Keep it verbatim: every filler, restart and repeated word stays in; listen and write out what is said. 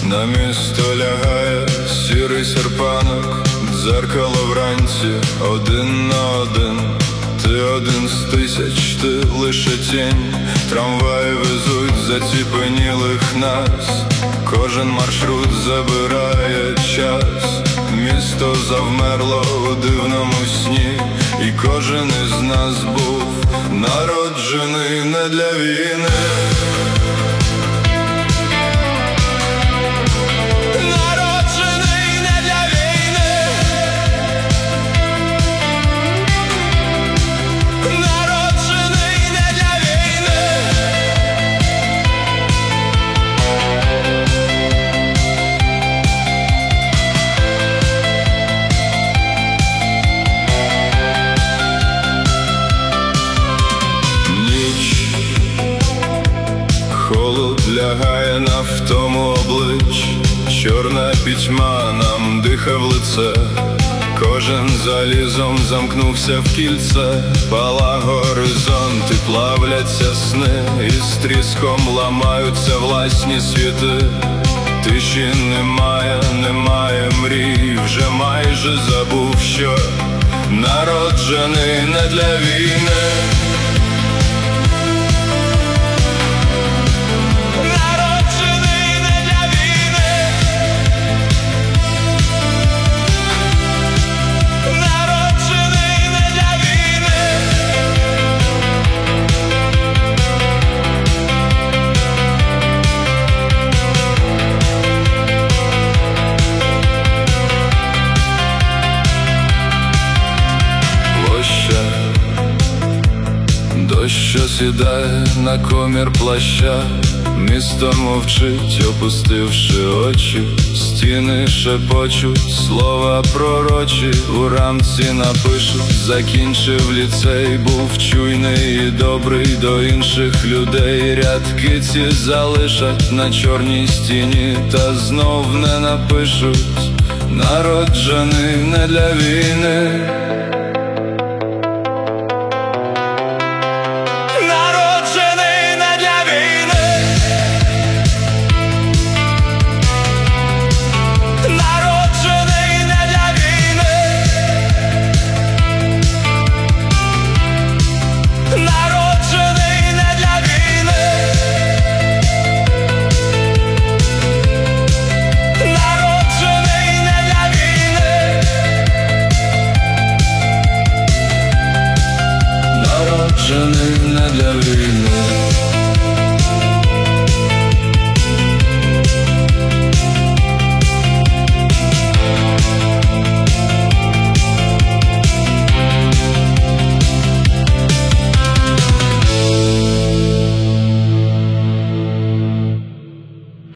На місто лягає сірий серпанок, дзеркало вранці один на один. Ти один з тисяч, ти лише тінь. Трамваї везуть заціпенілих нас, кожен маршрут забирає час. Місто завмерло у дивному сні, і кожен із нас був народжений не для війни. Холод лягає на втому облич, чорна пітьма нам дихає в лице. Кожен залізом замкнувся в кільце, пала горизонт і плавляться сни, і з тріском ламаються власні світи. Тиші немає, немає мрій, вже майже забув, що народжений не для війни. Дощ, що сідає на комір плаща, місто мовчить, опустивши очі. Стіни шепочуть слова пророчі, у рамці напишуть: закінчив ліцей, був чуйний і добрий до інших людей. Рядки ці залишать на чорній стіні, та знов не напишуть: народжений не для війни. Народжений не для війни.